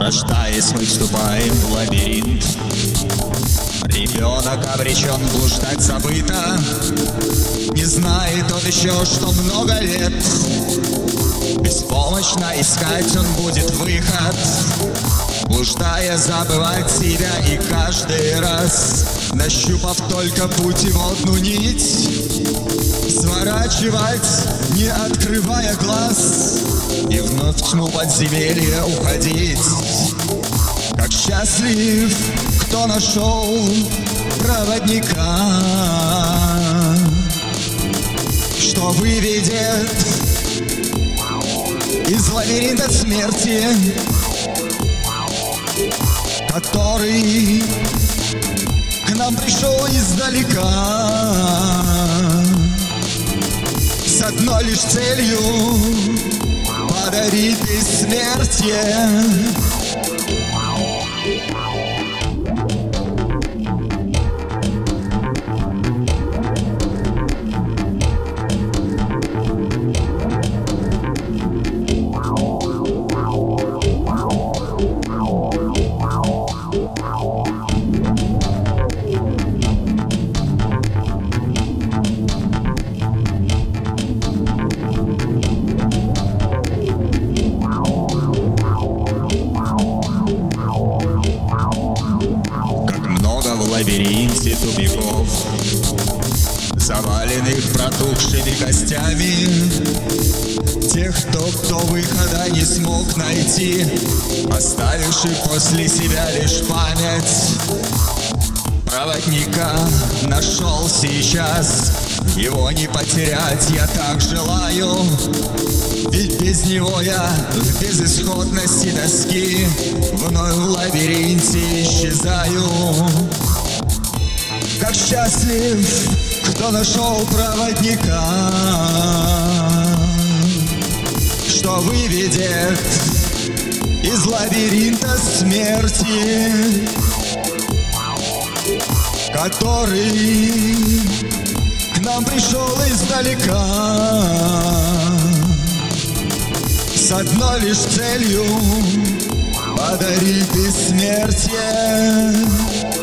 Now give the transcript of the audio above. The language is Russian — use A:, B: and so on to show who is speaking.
A: Рождаясь, мы вступаем в лабиринт. Ребенок обречен блуждать забыто. Не знает он еще, что много лет беспомощно искать он будет выход, блуждая, забывать себя. И каждый раз, нащупав только путь его одну нить, сворачивать, не открывая глаз, и вновь в тьму подземелья уходить. Как счастлив, кто нашел проводника, что выведет из лабиринта смерти, который к нам пришел издалека с одной лишь целью подарить бессмертие. В лабиринте тупиков, заваленных протухшими костями тех, кто выхода не смог найти, оставивший после себя лишь память. Проводника нашел сейчас, его не потерять я так желаю, ведь без него я в безысходности тоски вновь в лабиринте исчезаю. Как счастлив, кто нашел проводника, что выведет из лабиринта смерти, который к нам пришел издалека с одной лишь целью подарить бессмертие.